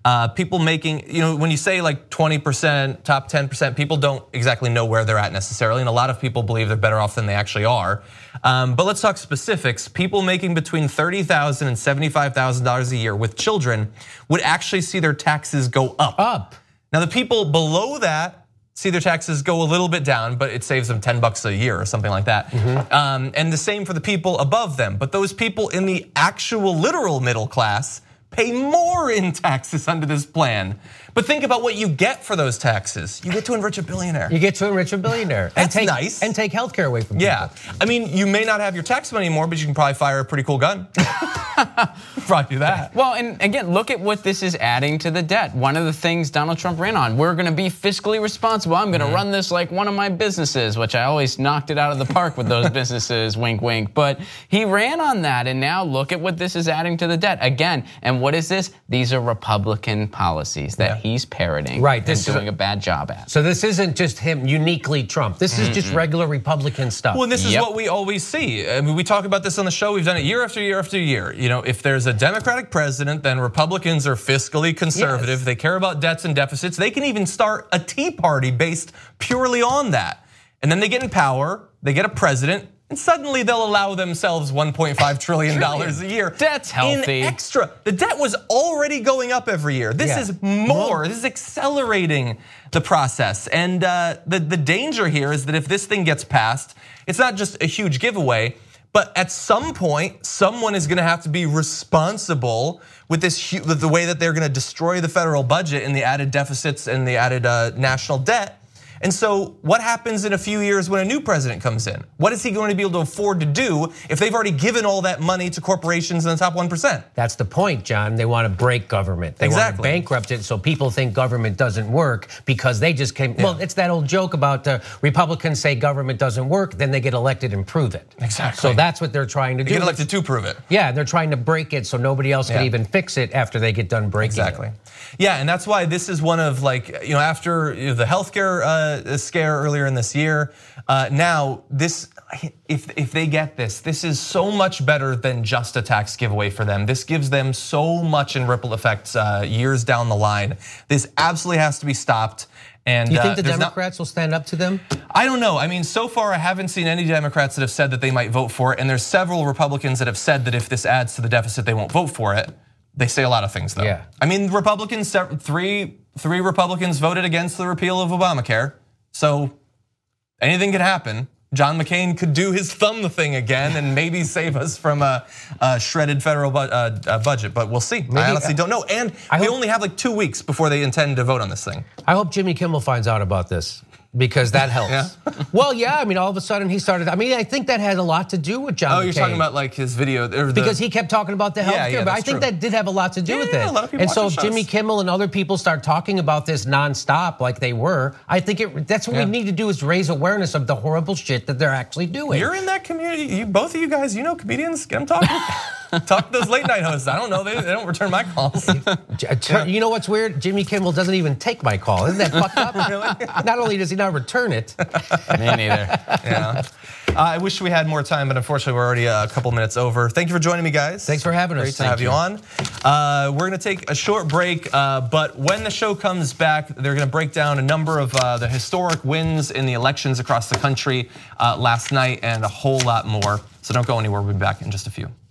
Uh, people making, you know, when you say like twenty percent, top ten percent, people don't exactly know where they're at necessarily, and a lot of people believe they're better off than they actually are. Um, but let's talk specifics. People making between thirty thousand dollars and seventy-five thousand dollars a year with children would actually see their taxes go up. Up. Now the people below that see their taxes go a little bit down, but it saves them ten bucks a year or something like that. Mm-hmm. um, and the same for the people above them. But those people in the actual literal middle class pay more in taxes under this plan. But think about what you get for those taxes. You get to enrich a billionaire. You get to enrich a billionaire. That's and take, nice. And take healthcare away from people. Yeah, I mean, you may not have your tax money anymore, but you can probably fire a pretty cool gun. Probably do that. Well, and again, look at what this is adding to the debt. One of the things Donald Trump ran on, we're gonna be fiscally responsible. I'm gonna mm-hmm. run this like one of my businesses, which I always knocked it out of the park with those businesses, wink, wink. But he ran on that, and now look at what this is adding to the debt. Again, and what is this? These are Republican policies that yeah. he's parroting right, this and doing is a, a bad job at. So this isn't just him uniquely Trump. This is mm-hmm. just regular Republican stuff. Well, this is yep. what we always see. I mean, we talk about this on the show. We've done it year after year after year. You know, if there's a Democratic president, then Republicans are fiscally conservative. Yes. They care about debts and deficits. They can even start a Tea Party based purely on that. And then they get in power, they get a president, and suddenly they'll allow themselves one point five trillion dollars a year. That's healthy. In extra. The debt was already going up every year. This yeah. is more. Well, this is accelerating the process. And uh, the, the danger here is that if this thing gets passed, it's not just a huge giveaway, but at some point, someone is gonna have to be responsible with this, with the way that they're gonna destroy the federal budget and the added deficits and the added uh, national debt. And so what happens in a few years when a new president comes in? What is he going to be able to afford to do if they've already given all that money to corporations in the top one percent? That's the point, John. They want to break government. They exactly. want to bankrupt it so people think government doesn't work because they just came. Yeah. Well, it's that old joke about uh, Republicans say government doesn't work, then they get elected and prove it. Exactly. So that's what they're trying to they do. Get elected to prove it. Yeah, they're trying to break it so nobody else yeah. can even fix it after they get done breaking exactly. it. Exactly. Yeah, and that's why this is one of like, you know, after the healthcare uh, scare earlier in this year, uh, now this, if if they get this, this is so much better than just a tax giveaway for them. This gives them so much in ripple effects uh, years down the line. This absolutely has to be stopped. And you think uh, the Democrats not, will stand up to them? I don't know. I mean, so far I haven't seen any Democrats that have said that they might vote for it, and there's several Republicans that have said that if this adds to the deficit, they won't vote for it. They say a lot of things, though. Yeah. I mean, Republicans, three three Republicans voted against the repeal of Obamacare, so anything could happen. John McCain could do his thumb thing again and maybe save us from a, a shredded federal bu uh, budget, but we'll see. Maybe, I honestly don't know, and I we hope, only have like two weeks before they intend to vote on this thing. I hope Jimmy Kimmel finds out about this. Because that helps. Yeah. Well, yeah, I mean, all of a sudden he started, I mean, I think that had a lot to do with John Oh, McCain. you're talking about like his video. The, because he kept talking about the health yeah, care, yeah, but I think true. that did have a lot to do yeah, with yeah, it. A lot of people and so if shows. Jimmy Kimmel and other people start talking about this nonstop like they were, I think it, that's what yeah. we need to do is raise awareness of the horrible shit that they're actually doing. You're in that community, you, both of you guys, you know comedians, get them talking. Talk to those late night hosts. I don't know, they, they don't return my calls. Yeah. You know what's weird? Jimmy Kimmel doesn't even take my call. Isn't that fucked up? Really? Not only does he not return it. Me neither. Yeah. Uh, I wish we had more time, but unfortunately we're already a couple minutes over. Thank you for joining me, guys. Thanks for having Great us. Great to Thank have you, you on. Uh, we're gonna take a short break, uh, but when the show comes back, they're gonna break down a number of uh, the historic wins in the elections across the country uh, last night and a whole lot more. So don't go anywhere, we'll be back in just a few.